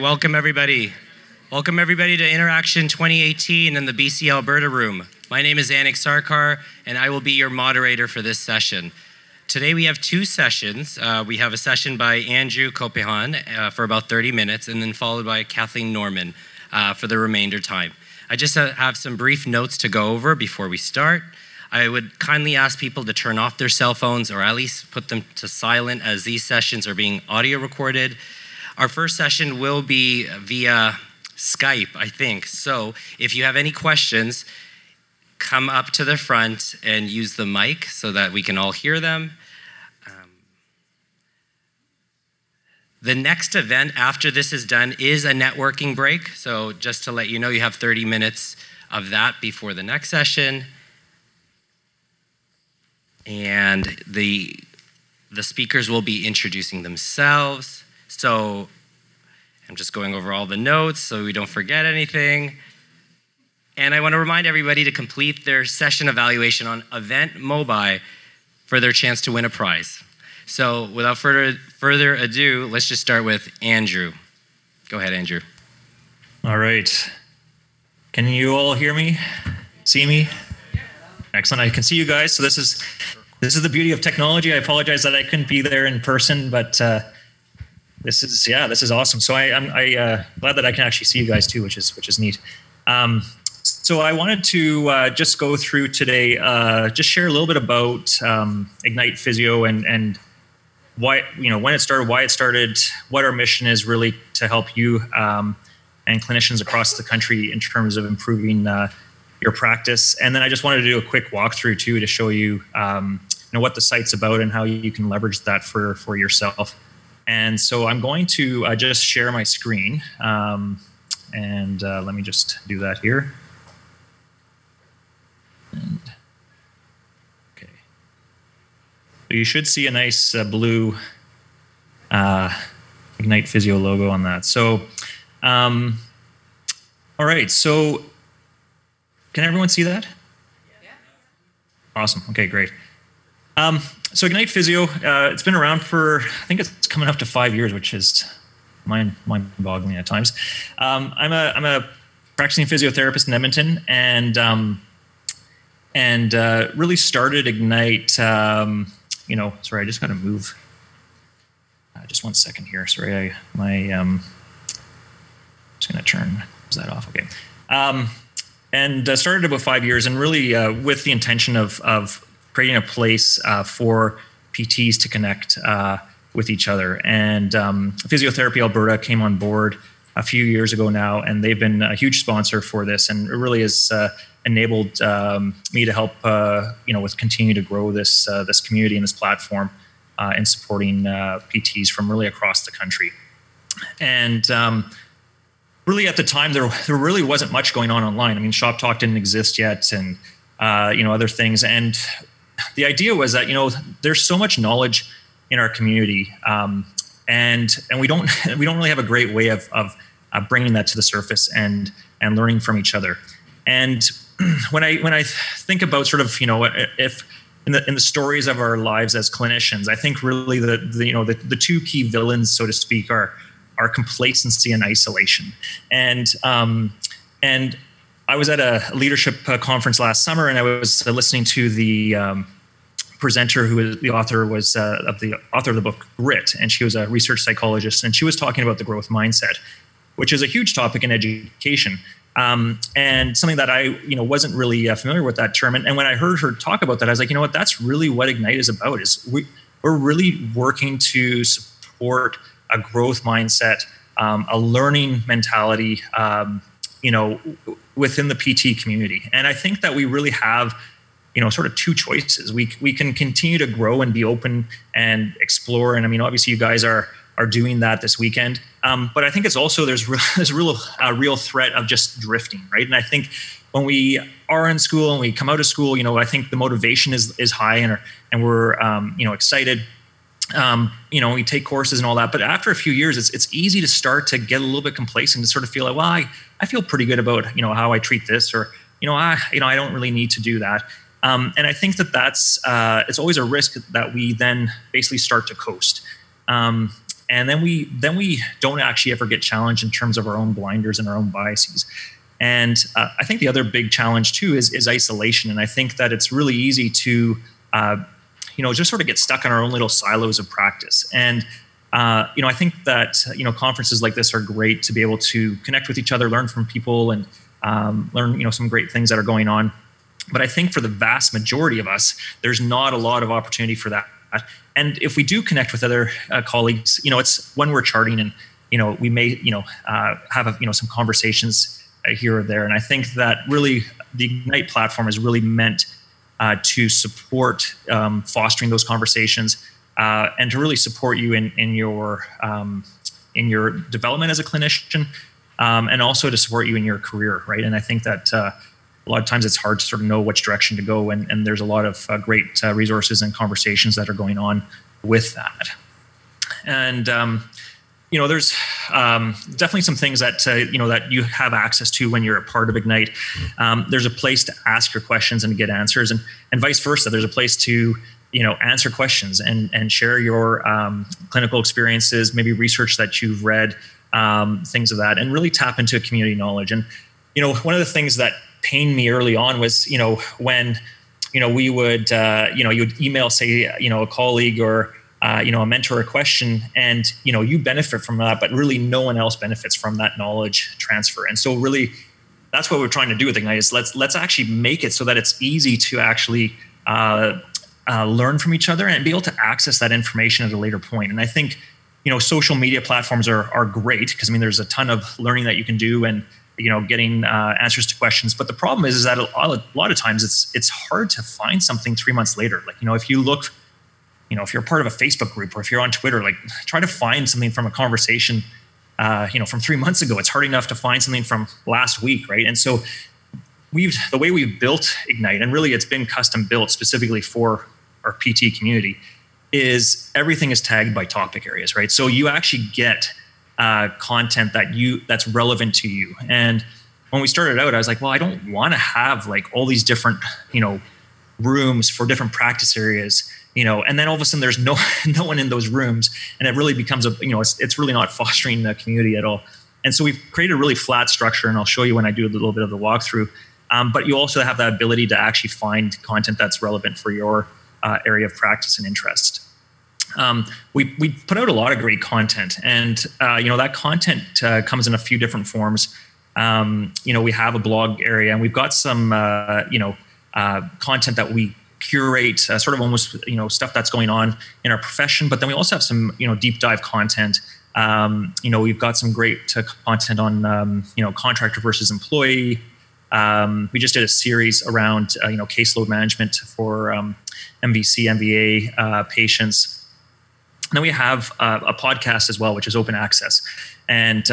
Welcome everybody. Welcome everybody to Interaction 2018 in the BC Alberta room. My name is Anik Sarkar and I will be your moderator for this session. Today we have two sessions. We have a session by Andrew Kopehan for about 30 minutes and then followed by Kathleen Norman for the remainder time. I just have some brief notes to go over before we start. I would kindly ask people to turn off their cell phones or at least put them to silent as these sessions are being audio recorded. Our first session will be via Skype, I think. So if you have any questions, come up to the front and use the mic so that we can all hear them. The next event after this is done is a networking break. So just to let you know, you have 30 minutes of that before the next session. And the speakers will be introducing themselves. So I'm just going over all the notes so we don't forget anything. And I want to remind everybody to complete their session evaluation on Event Mobile for their chance to win a prize. So without further ado, let's just start with Andrew. Go ahead, Andrew. All right. Can you all hear me? See me? Excellent. I can see you guys. So this is the beauty of technology. I apologize that I couldn't be there in person, but this is awesome. So I'm glad that I can actually see you guys too, which is neat. So I wanted to just go through today, just share a little bit about Ignite Physio and why, when it started, why it started, what our mission is really to help you and clinicians across the country in terms of improving your practice. And then I just wanted to do a quick walkthrough too to show you, what the site's about and how you can leverage that for yourself. And so I'm going to just share my screen. And let me just do that here. And, okay. So you should see a nice blue Ignite Physio logo on that. So, all right. So can everyone see that? Yeah. Awesome. Okay, great. So Ignite Physio, it's been around for, I think it's coming up to 5 years, which is mind-boggling at times. I'm a practicing physiotherapist in Edmonton, and really started Ignite. Sorry, I just got to move. Just 1 second here. Sorry, just going to turn that off. Okay. And started about 5 years, and really with the intention of creating a place for PTs to connect with each other. And Physiotherapy Alberta came on board a few years ago now, and they've been a huge sponsor for this, and it really has enabled me to help, with continue to grow this community and this platform in supporting PTs from really across the country. And really at the time, there really wasn't much going on online. I mean, Shop Talk didn't exist yet, and other things. And the idea was that there's so much knowledge in our community, and we don't really have a great way of bringing that to the surface and learning from each other. And when I think about sort of if in the stories of our lives as clinicians, I think really the two key villains, so to speak, are complacency and isolation. And I was at a leadership conference last summer, and I was listening to the presenter who was the author of the book Grit, and she was a research psychologist, and she was talking about the growth mindset, which is a huge topic in education, and something that I wasn't really familiar with that term. And when I heard her talk about that, I was like, that's really what Ignite is about. Is we're really working to support a growth mindset, a learning mentality, within the PT community. And I think that we really have, sort of two choices. We can continue to grow and be open and explore. And I mean, obviously you guys are doing that this weekend. But I think it's also, there's a real threat of just drifting, right? And I think when we are in school and we come out of school, I think the motivation is high and we're, excited. We take courses and all that, but after a few years, it's easy to start to get a little bit complacent, to sort of feel like, well, I feel pretty good about, how I treat this, or, I don't really need to do that. And I think that's, it's always a risk that we then basically start to coast. and then we don't actually ever get challenged in terms of our own blinders and our own biases. And I think the other big challenge too is isolation. And I think that it's really easy to just sort of get stuck in our own little silos of practice. And I think that conferences like this are great to be able to connect with each other, learn from people, and learn some great things that are going on. But I think for the vast majority of us, there's not a lot of opportunity for that. And if we do connect with other colleagues, it's when we're charting, and we may have some conversations here or there. And I think that really the Ignite platform is really meant to support fostering those conversations and to really support you in your development as a clinician, and also to support you in your career, right? And I think that a lot of times it's hard to sort of know which direction to go, and there's a lot of great resources and conversations that are going on with that. And there's definitely some things that that you have access to when you're a part of Ignite. There's a place to ask your questions and get answers, and vice versa. There's a place to answer questions and share your clinical experiences, maybe research that you've read, things of that, and really tap into community knowledge. And one of the things that pained me early on was when we would you would email, say, a colleague or a mentor a question, and you benefit from that, but really no one else benefits from that knowledge transfer. And so really that's what we're trying to do with Ignite, is let's actually make it so that it's easy to actually learn from each other and be able to access that information at a later point. And I think social media platforms are great, because there's a ton of learning that you can do, and getting answers to questions. But the problem is that a lot of times it's hard to find something 3 months later. Like, if you look, if you're part of a Facebook group, or if you're on Twitter, like, try to find something from a conversation, from 3 months ago. It's hard enough to find something from last week, right? And so the way we've built Ignite, and really it's been custom built specifically for our PT community, is everything is tagged by topic areas, right? So you actually get content that's relevant to you. And when we started out, I was like, well, I don't want to have like all these different, rooms for different practice areas, and then all of a sudden there's no one in those rooms, and it really becomes it's really not fostering the community at all. And so we've created a really flat structure, and I'll show you when I do a little bit of the walkthrough. But you also have that ability to actually find content that's relevant for your area of practice and interest. We put out a lot of great content, and that content comes in a few different forms. We have a blog area, and we've got some content that we curate, sort of almost stuff that's going on in our profession. But then we also have some deep dive content. We've got some great content on contractor versus employee. We just did a series around caseload management for MVC, MVA patients. And then we have a podcast as well, which is open access, and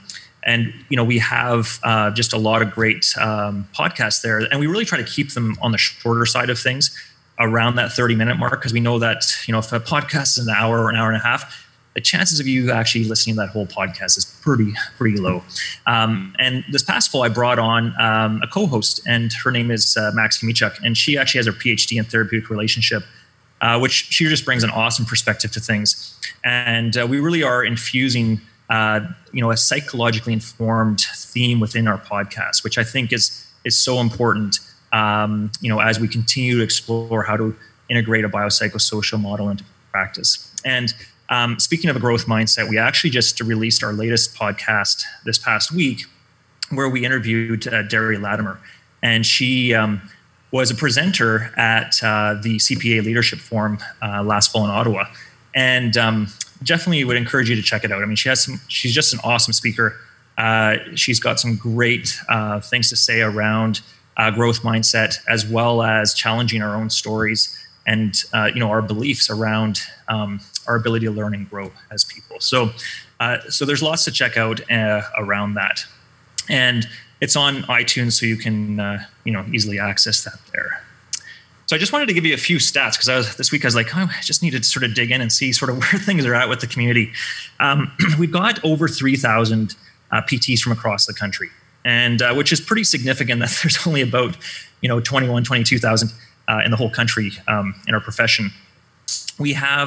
we have just a lot of great podcasts there, and we really try to keep them on the shorter side of things, around that 30-minute mark, because we know that if a podcast is an hour or an hour and a half, the chances of you actually listening to that whole podcast is pretty low. And this past fall, I brought on a co-host, and her name is Max Kimichuk, and she actually has her PhD in therapeutic relationship, which she just brings an awesome perspective to things. And we really are infusing, a psychologically informed theme within our podcast, which I think is so important, as we continue to explore how to integrate a biopsychosocial model into practice. And speaking of a growth mindset, we actually just released our latest podcast this past week, where we interviewed Derry Latimer, and she was a presenter at the CPA Leadership Forum last fall in Ottawa, and definitely would encourage you to check it out. She's just an awesome speaker. She's got some great things to say around growth mindset, as well as challenging our own stories and our beliefs around our ability to learn and grow as people. So there's lots to check out around that, and it's on iTunes, so you can easily access that there. So I just wanted to give you a few stats, because this week I was like, I just need to sort of dig in and see sort of where things are at with the community. We've got over 3,000 PTs from across the country, and which is pretty significant that there's only about 22,000 in the whole country in our profession. We have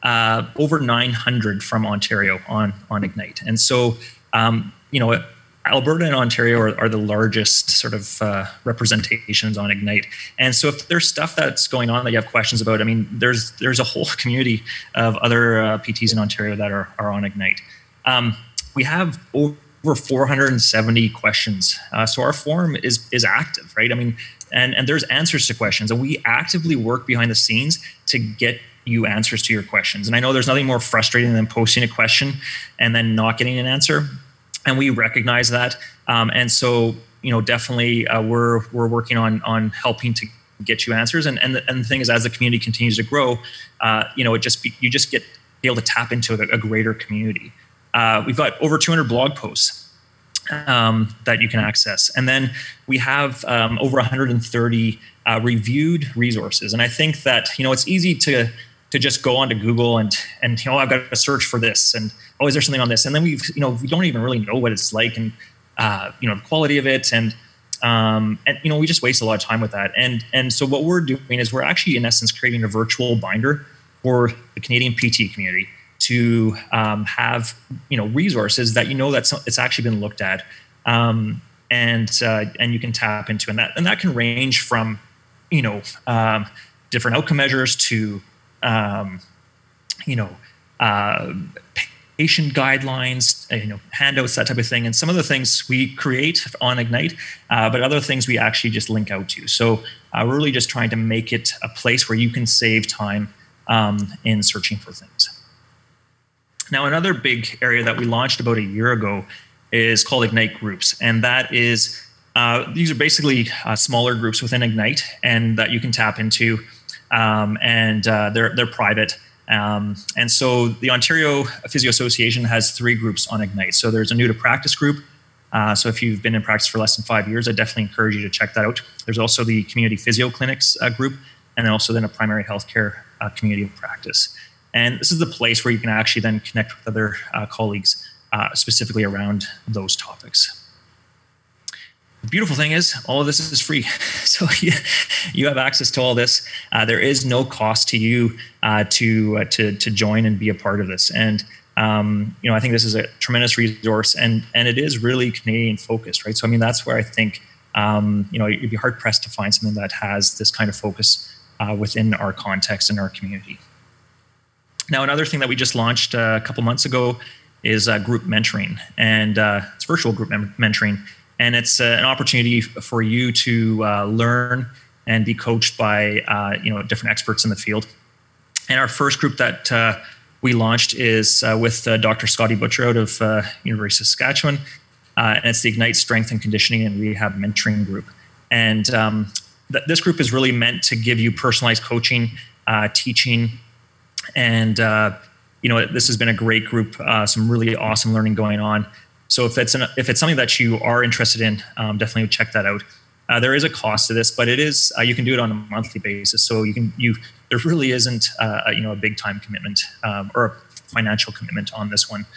over 900 from Ontario on Ignite. And so, Alberta and Ontario are the largest sort of representations on Ignite. And so if there's stuff that's going on that you have questions about, I mean, there's a whole community of other PTs in Ontario that are on Ignite. We have over 470 questions. So our forum is active, right? I mean, and there's answers to questions, and we actively work behind the scenes to get you answers to your questions. And I know there's nothing more frustrating than posting a question and then not getting an answer. And we recognize that. And so, definitely we're working on helping to get you answers. And the thing is, as the community continues to grow, you just get able to tap into a greater community. We've got over 200 blog posts that you can access. And then we have over 130 reviewed resources. And I think that, it's easy to just go onto Google and I've got to search for this, and is there something on this? And then we don't even really know what it's like, and the quality of it, and we just waste a lot of time with that. And so what we're doing is we're actually in essence creating a virtual binder for the Canadian PT community to have resources that that it's actually been looked at, and you can tap into, and that can range from different outcome measures to patient guidelines, handouts, that type of thing. And some of the things we create on Ignite, but other things we actually just link out to. So we're really just trying to make it a place where you can save time in searching for things. Now, another big area that we launched about a year ago is called Ignite Groups. And that is, these are basically smaller groups within Ignite, and that you can tap into. They're private. And so the Ontario Physio Association has 3 groups on Ignite. So there's a new to practice group. So if you've been in practice for less than 5 years, I definitely encourage you to check that out. There's also the community physio clinics group, and then also then a primary healthcare community of practice. And this is the place where you can actually then connect with other colleagues specifically around those topics. The beautiful thing is all of this is free. So you have access to all this. There is no cost to you to join and be a part of this. And I think this is a tremendous resource, and it is really Canadian focused, right? So I mean, that's where I think you'd be hard pressed to find something that has this kind of focus within our context and our community. Now, another thing that we just launched a couple months ago is group mentoring, and it's virtual group mentoring. And it's an opportunity for you to learn and be coached by different experts in the field. And our first group that we launched is with Dr. Scotty Butcher out of University of Saskatchewan, and it's the Ignite Strength and Conditioning and Rehab Mentoring Group. And this group is really meant to give you personalized coaching, teaching, and this has been a great group. Some really awesome learning going on. So if it's something that you are interested in, definitely check that out. There is a cost to this, but it is you can do it on a monthly basis. So there really isn't a big time commitment or a financial commitment on this one.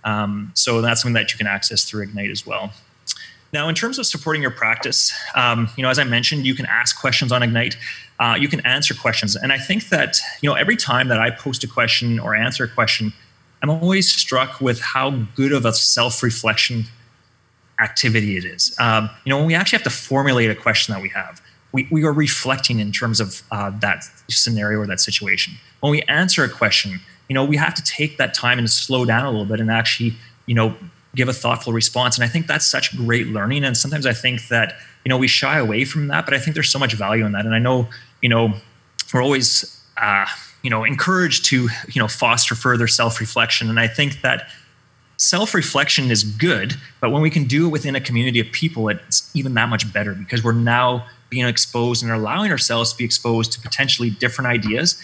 So that's something that you can access through Ignite as well. Now, in terms of supporting your practice, as I mentioned, you can ask questions on Ignite. You can answer questions, and I think that every time that I post a question or answer a question, I'm always struck with how good of a self-reflection activity it is. When we actually have to formulate a question that we have, we are reflecting in terms of that scenario or that situation. When we answer a question, we have to take that time and slow down a little bit and actually, give a thoughtful response. And I think that's such great learning. And sometimes I think that, we shy away from that, but I think there's so much value in that. And I know, we're always, encouraged to, foster further self-reflection. And I think that self-reflection is good, but when we can do it within a community of people, it's even that much better, because we're now being exposed and allowing ourselves to be exposed to potentially different ideas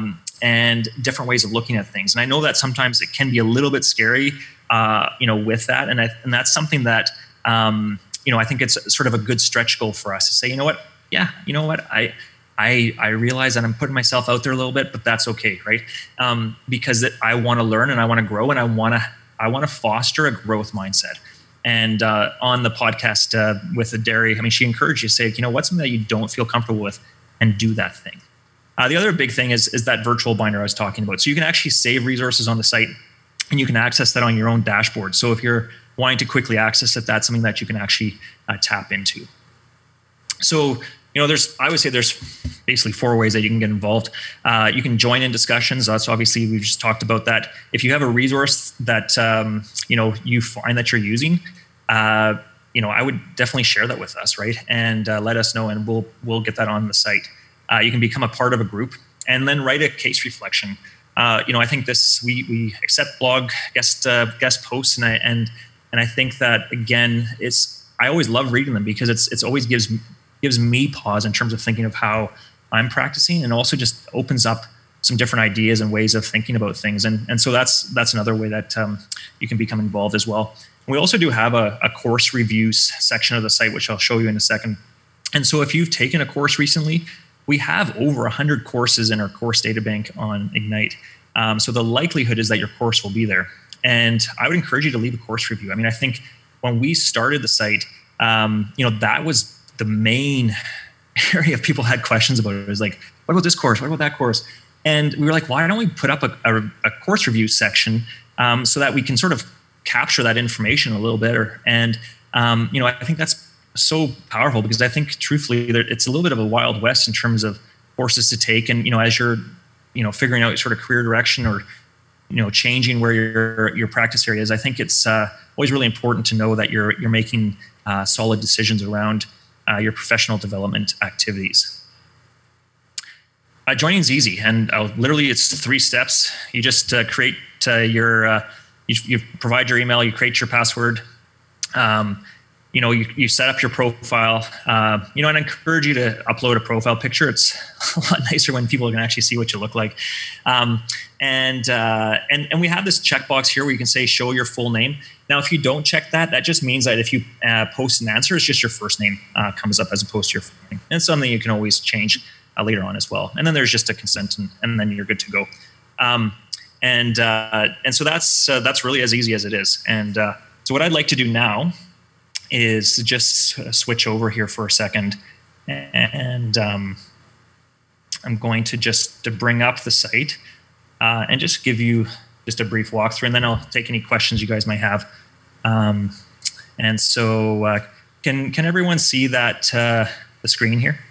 and different ways of looking at things. And I know that sometimes it can be a little bit scary, with that. And that's something that, I think it's sort of a good stretch goal for us to say, I realize that I'm putting myself out there a little bit, but that's okay, right? Because I want to learn and I want to grow, and I want to foster a growth mindset. And on the podcast with Derry, she encouraged you to say, what's something that you don't feel comfortable with, and do that thing. The other big thing is that virtual binder I was talking about. So you can actually save resources on the site, and you can access that on your own dashboard. So if you're wanting to quickly access it, that's something that you can actually tap into. So, I would say there's basically 4 ways that you can get involved. You can join in discussions. That's obviously, we've just talked about that. If you have a resource that, you find that you're using, I would definitely share that with us, right? And let us know, and we'll get that on the site. You can become a part of a group and then write a case reflection. I think we accept blog guest posts, and I think that, again, I always love reading them because it's always gives me pause in terms of thinking of how I'm practicing, and also just opens up some different ideas and ways of thinking about things. And so that's another way that you can become involved as well. We also do have a course reviews section of the site, which I'll show you in a second. And so if you've taken a course recently, we have over 100 courses in our course data bank on Ignite. So the likelihood is that your course will be there. And I would encourage you to leave a course review. I mean, I think when we started the site, that was the main area of people had questions about it. It was like, what about this course? What about that course? And we were like, why don't we put up a course review section so that we can sort of capture that information a little better? And, I think that's so powerful, because I think truthfully it's a little bit of a Wild West in terms of courses to take. And, as you're, figuring out sort of career direction, or, changing where your practice area is, I think it's always really important to know that you're making solid decisions around your professional development activities. Joining is easy, and literally it's 3 steps. You just create you provide your email, you create your password, you set up your profile, and I encourage you to upload a profile picture. It's a lot nicer when people can actually see what you look like. And we have this checkbox here where you can say, show your full name. Now, if you don't check that, that just means that if you post an answer, it's just your first name comes up as opposed to your full name. And it's something you can always change later on as well. And then there's just a consent, and then you're good to go. And so that's really as easy as it is. And so what I'd like to do now is just switch over here for a second, and I'm going to bring up the site and just give you just a brief walkthrough, and then I'll take any questions you guys might have. And so can everyone see that the screen here?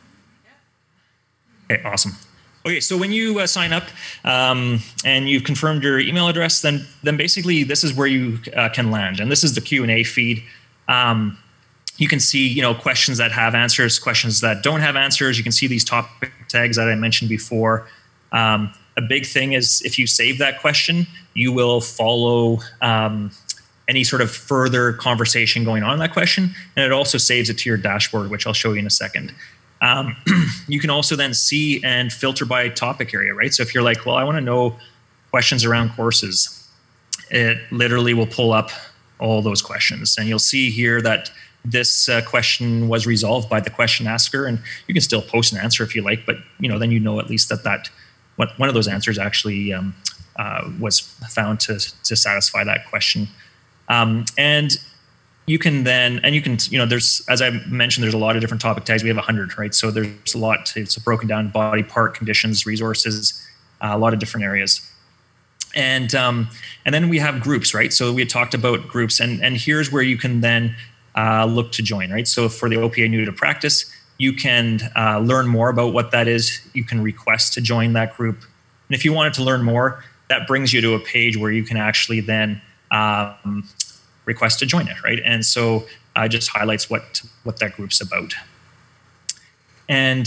Okay, awesome. Okay, so when you sign up and you've confirmed your email address, then basically this is where you can land, and this is the Q&A feed. You can see, questions that have answers, questions that don't have answers. You can see these topic tags that I mentioned before. A big thing is if you save that question, you will follow any sort of further conversation going on in that question, and it also saves it to your dashboard, which I'll show you in a second. You can also then see and filter by topic area, right? So if you're like, well, I want to know questions around courses, it literally will pull up all those questions. And you'll see here that this question was resolved by the question asker, and you can still post an answer if you like, but then at least that one of those answers actually was found to satisfy that question. And you can there's, as I mentioned, there's a lot of different topic tags. We have 100, right? So there's a lot. It's broken down: body part, conditions, resources, a lot of different areas. And then we have groups, right? So we had talked about groups, and here's where you can then look to join, right? So for the OPA New to Practice, you can learn more about what that is. You can request to join that group. And if you wanted to learn more, that brings you to a page where you can actually then request to join it, right? And so it just highlights what that group's about. And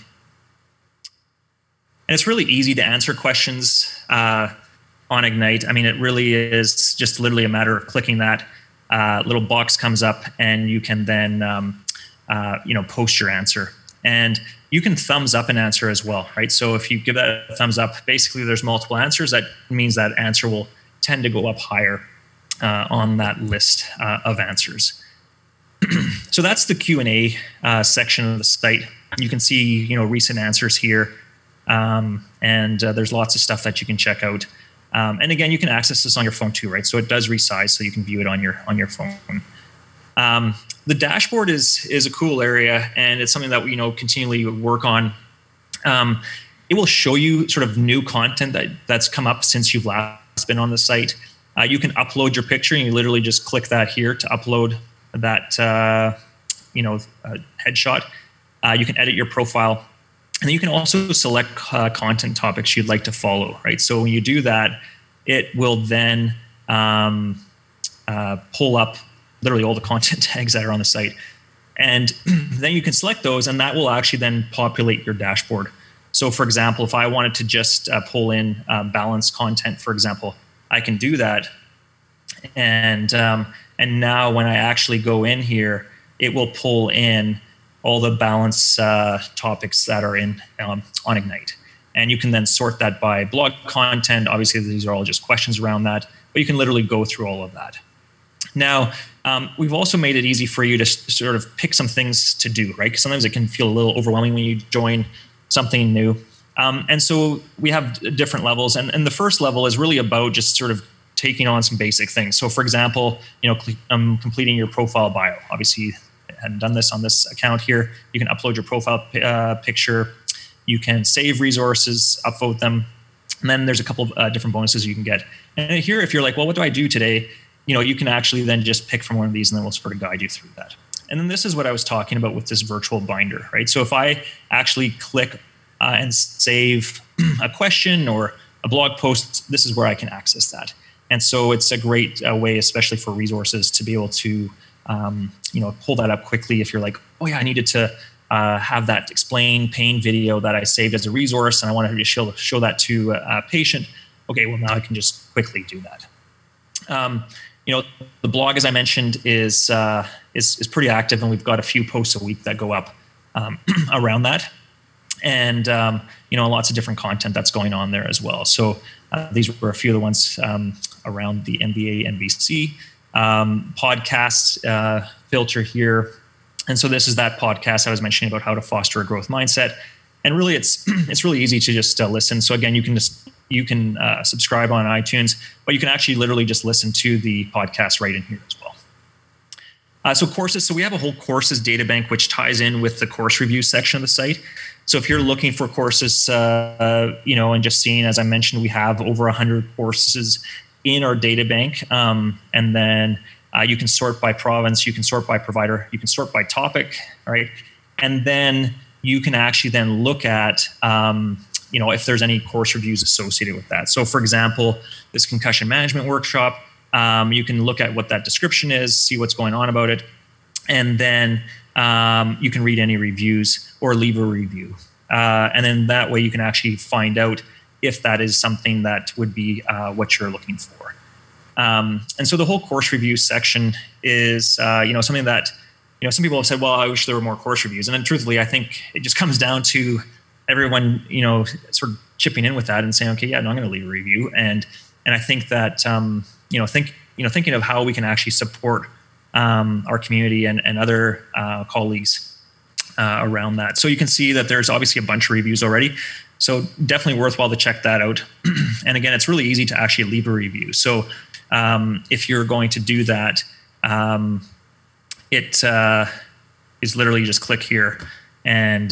it's really easy to answer questions on Ignite. I mean, it really is just literally a matter of clicking that little box comes up, and you can then post your answer. And you can thumbs up an answer as well, right? So if you give that a thumbs up, basically there's multiple answers. That means that answer will tend to go up higher on that list of answers. So that's the Q&A section of the site. You can see, recent answers here, and there's lots of stuff that you can check out. And again, you can access this on your phone too, right? So it does resize, so you can view it on your phone. The dashboard is a cool area, and it's something that we continually work on. it will show you sort of new content that's come up since you've last been on the site. You can upload your picture, and you literally just click that here to upload that headshot. You can edit your profile, and then you can also select content topics you'd like to follow, right? So when you do that, it will then pull up literally all the content tags that are on the site. And then you can select those, and that will actually then populate your dashboard. So for example, if I wanted to just pull in balanced content, for example, I can do that. And now when I actually go in here, it will pull in all the balance topics that are in on Ignite. And you can then sort that by blog content. Obviously, these are all just questions around that, but you can literally go through all of that. Now, we've also made it easy for you to sort of pick some things to do, right? Because sometimes it can feel a little overwhelming when you join something new. And so we have different levels. And the first level is really about just sort of taking on some basic things. So for example, completing your profile bio. Obviously, I hadn't done this on this account here. You can upload your profile picture. You can save resources, upvote them. And then there's a couple of different bonuses you can get. And here, if you're like, well, what do I do today? You can actually then just pick from one of these, and then we'll sort of guide you through that. And then this is what I was talking about with this virtual binder, right? So if I actually click and save a question or a blog post, this is where I can access that. And so it's a great way, especially for resources, to be able to pull that up quickly. If you're like, oh yeah, I needed to have that explain pain video that I saved as a resource, and I wanted to show that to a patient. Okay, well now I can just quickly do that. The blog, as I mentioned, is pretty active, and we've got a few posts a week that go up around that, and lots of different content that's going on there as well. So these were a few of the ones around the MBA NBC podcast filter here, and so this is that podcast I was mentioning about how to foster a growth mindset. And really, it's really easy to just listen. So again, you can subscribe on iTunes, but you can actually literally just listen to the podcast right in here as well. So courses. So we have a whole courses data bank, which ties in with the course review section of the site. So if you're looking for courses, and just seeing, as I mentioned, we have over 100 courses in our data bank. And then you can sort by province, you can sort by provider, you can sort by topic, right? And then you can actually then look at, if there's any course reviews associated with that. So for example, this concussion management workshop, you can look at what that description is, see what's going on about it. And then you can read any reviews or leave a review. And then that way you can actually find out if that is something that would be what you're looking for. And so the whole course review section is, something that, some people have said, well, I wish there were more course reviews. And then truthfully, I think it just comes down to everyone, sort of chipping in with that and saying, okay, yeah, no, I'm going to leave a review. And I think that, thinking of how we can actually support our community and other colleagues around that. So you can see that there's obviously a bunch of reviews already. So definitely worthwhile to check that out. And again, it's really easy to actually leave a review. So if you're going to do that, it is literally just click here, and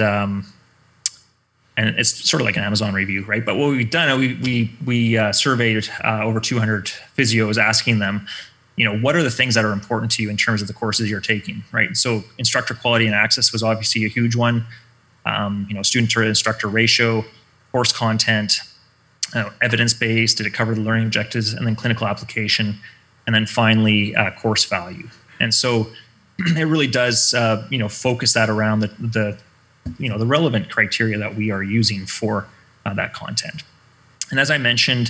it's sort of like an Amazon review, right? But what we've done, we surveyed over 200 physios, asking them, what are the things that are important to you in terms of the courses you're taking, right? So instructor quality and access was obviously a huge one. Student to instructor ratio, course content, evidence-based, did it cover the learning objectives, and then clinical application, and then finally course value. And so it really does, focus that around the relevant criteria that we are using for that content. And as I mentioned,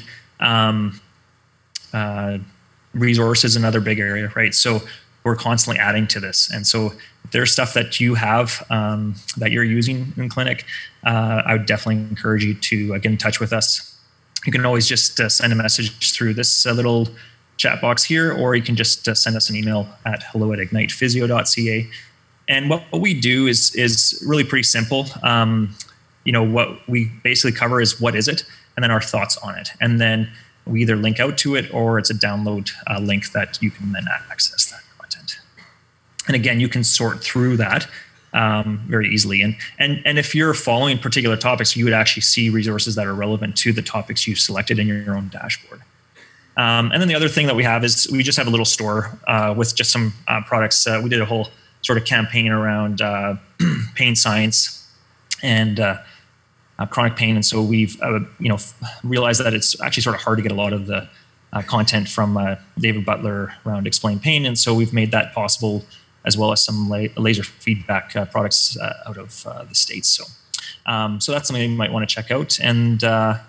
resource is another big area, right? So we're constantly adding to this. And so if there's stuff that you have that you're using in clinic, I would definitely encourage you to get in touch with us. You can always just send a message through this little chat box here, or you can just send us an email at hello@ignitephysio.ca. And what we do is really pretty simple. What we basically cover is what is it, and then our thoughts on it. And then we either link out to it, or it's a download link that you can then access that content. And again, you can sort through that very easily. And if you're following particular topics, you would actually see resources that are relevant to the topics you've selected in your own dashboard. And then the other thing that we have is we just have a little store with just some products. We did a whole sort of campaign around pain science and chronic pain, and so we've realized that it's actually sort of hard to get a lot of the content from David Butler around Explain Pain, and so we've made that possible, as well as some laser feedback products out of the States. So that's something you might want to check out. And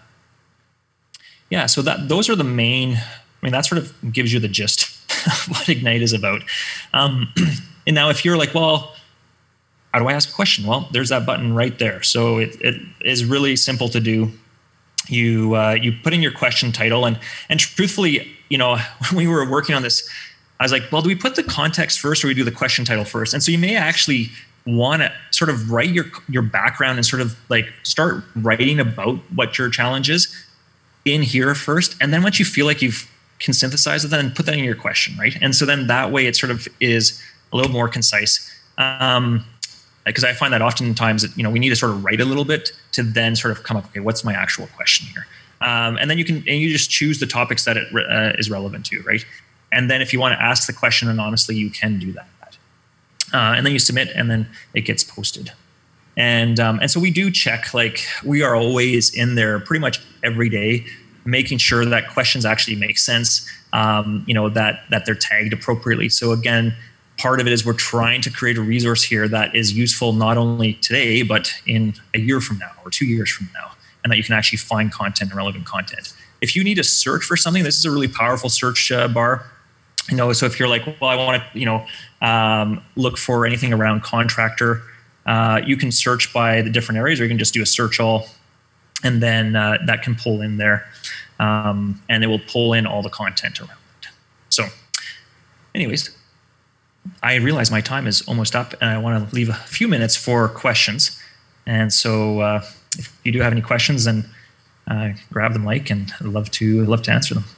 so those are the main. I mean, that sort of gives you the gist of what Ignite is about. And now, if you're like, well, how do I ask a question? Well, there's that button right there. So it is really simple to do. You put in your question title, and truthfully, when we were working on this, I was like, well, do we put the context first, or we do the question title first? And so you may actually want to sort of write your background and sort of like start writing about what your challenge is in here first, and then once you feel like you can synthesize it, then put that in your question, right? And so then that way it sort of is a little more concise. Because I find that oftentimes, we need to sort of write a little bit to then sort of come up, okay, what's my actual question here? And then you just choose the topics that it is relevant to, right? And then if you want to ask the question anonymously, you can do that. And then you submit, and then it gets posted. And so we do check, like we are always in there pretty much every day, making sure that questions actually make sense, that they're tagged appropriately. So again, part of it is we're trying to create a resource here that is useful not only today, but in a year from now or 2 years from now, and that you can actually find content and relevant content. If you need to search for something, this is a really powerful search bar. So if you're like, well, I want to, look for anything around contractor, you can search by the different areas, or you can just do a search all, and then that can pull in there, and it will pull in all the content around it. So anyways, I realize my time is almost up, and I want to leave a few minutes for questions. And so if you do have any questions, then grab the mic, and I'd love to answer them.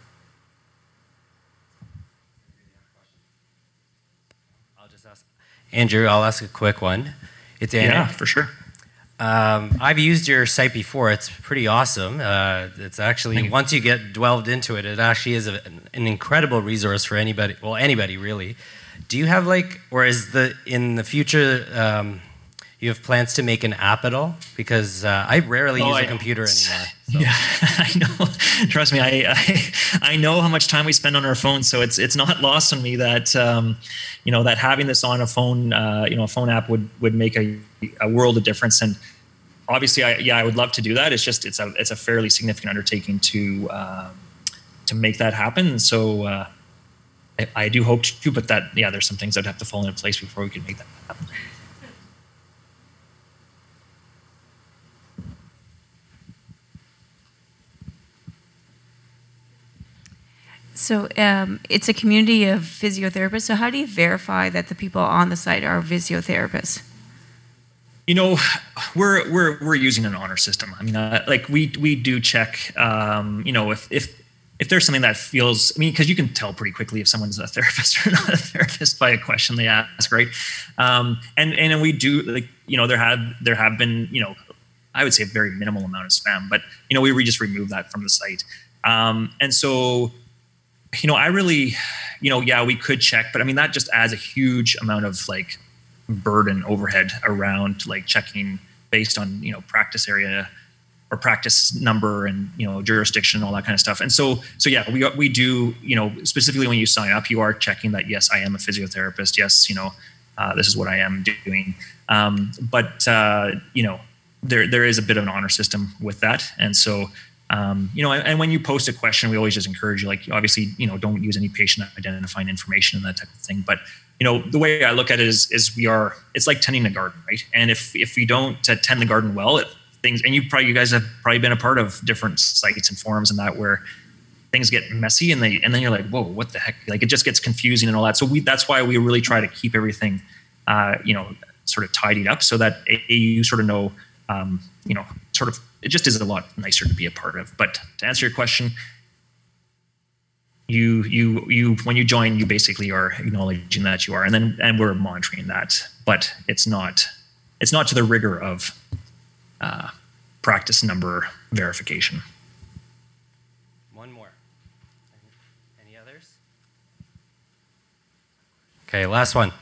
Andrew, I'll ask a quick one. It's Andrew. Yeah, for sure. I've used your site before. It's pretty awesome. It's actually, once you get delved into it, it actually is an incredible resource for anybody. Well, anybody really. Do you have or is in the future, you have plans to make an app at all? Because I rarely use a computer anymore. So. Yeah, I know. Trust me, I know how much time we spend on our phones, so it's not lost on me that that having this on a phone, a phone app would make a world of difference. And obviously, I would love to do that. It's just it's a fairly significant undertaking to make that happen. So I do hope to, but there's some things that have to fall into place before we can make that happen. So it's a community of physiotherapists. So how do you verify that the people on the site are physiotherapists? We're using an honor system. I mean, we do check. If there's something that feels, because you can tell pretty quickly if someone's a therapist or not a therapist by a question they ask, right? And we do there have been I would say a very minimal amount of spam, but we just remove that from the site. And so. I really, we could check, but that just adds a huge amount of burden overhead around checking based on, practice area or practice number and, jurisdiction and all that kind of stuff. And so we do, specifically when you sign up, you are checking that, yes, I am a physiotherapist. Yes, this is what I am doing. But there is a bit of an honor system with that. And so, and when you post a question, we always just encourage you, obviously, don't use any patient identifying information and that type of thing. But, the way I look at it is it's like tending a garden, right? And if we don't tend the garden well, and you guys have probably been a part of different sites and forums and that where things get messy and then you're like, whoa, what the heck? It just gets confusing and all that. So that's why we really try to keep everything, sort of tidied up so that you sort of know, it just is a lot nicer to be a part of. But to answer your question, you when you join, you basically are acknowledging that you are, and we're monitoring that, but it's not to the rigor of practice number verification. One more. Any others? Okay, last one.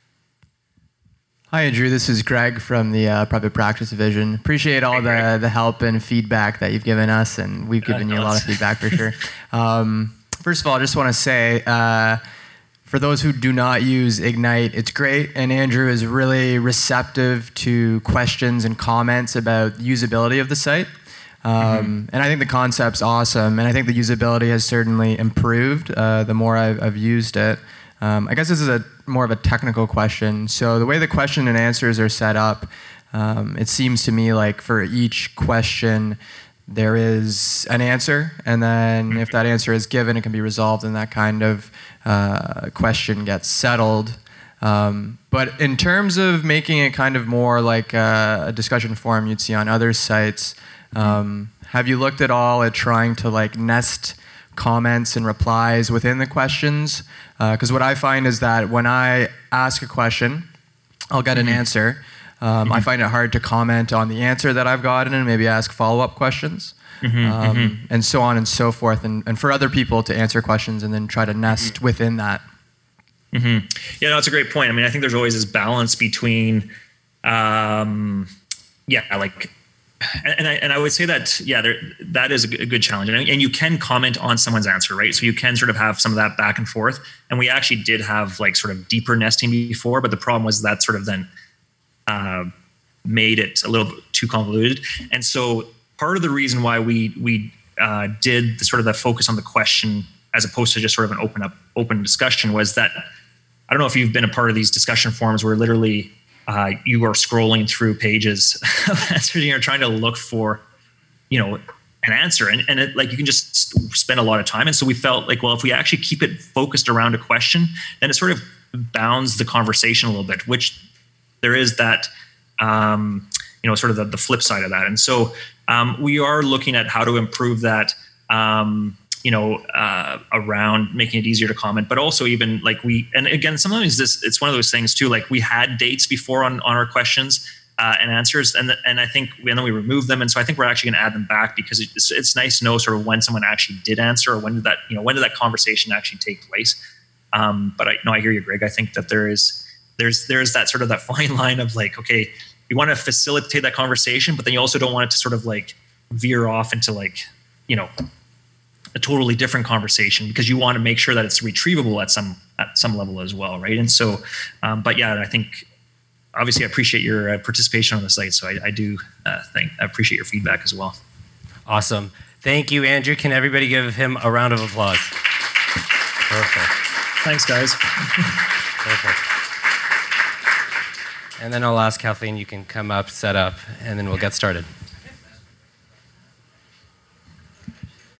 Hi, Andrew. This is Greg from the Private Practice Division. Appreciate all the help and feedback that you've given us, and we've given you a lot of feedback for sure. First of all, I just want to say, for those who do not use Ignite, it's great, and Andrew is really receptive to questions and comments about usability of the site. And I think the concept's awesome, and I think the usability has certainly improved the more I've used it. I guess this is more of a technical question. So the way the question and answers are set up, it seems to me like for each question, there is an answer, and then if that answer is given, it can be resolved, and that kind of question gets settled. But in terms of making it kind of more like a discussion forum you'd see on other sites, have you looked at all at trying to like nest comments and replies within the questions? Because what I find is that when I ask a question, I'll get an answer. I find it hard to comment on the answer that I've gotten and maybe ask follow-up questions, and so on and so forth, and for other people to answer questions and then try to nest within that. Yeah, no, that's a great point. I mean, I think there's always this balance between, and I would say that, that is a good challenge. And you can comment on someone's answer, right? So you can sort of have some of that back and forth. And we actually did have like sort of deeper nesting before, but the problem was that sort of then made it a little bit too convoluted. And so part of the reason why we did the sort of the focus on the question as opposed to just sort of an open discussion was that, I don't know if you've been a part of these discussion forums where literally you are scrolling through pages of answers, you're trying to look for, an answer, and it, like you can just spend a lot of time. And so we felt like, well, if we actually keep it focused around a question, then it sort of bounds the conversation a little bit, which there is that, sort of the flip side of that. And so we are looking at how to improve that, around making it easier to comment, but also even like and again, sometimes it's one of those things too, like we had dates before on our questions and answers, and I think then we removed them. And so I think we're actually going to add them back because it's nice to know sort of when someone actually did answer, or when did that conversation actually take place. But I hear you, Greg. I think that there's that sort of that fine line of like, okay, you want to facilitate that conversation, but then you also don't want it to sort of like veer off into like, a totally different conversation, because you want to make sure that it's retrievable at some level as well, right? And so, I think obviously I appreciate your participation on the site, so I do I appreciate your feedback as well. Awesome, thank you, Andrew. Can everybody give him a round of applause? Perfect. Thanks, guys. Perfect. And then I'll ask Kathleen, you can come up, set up, and then we'll get started.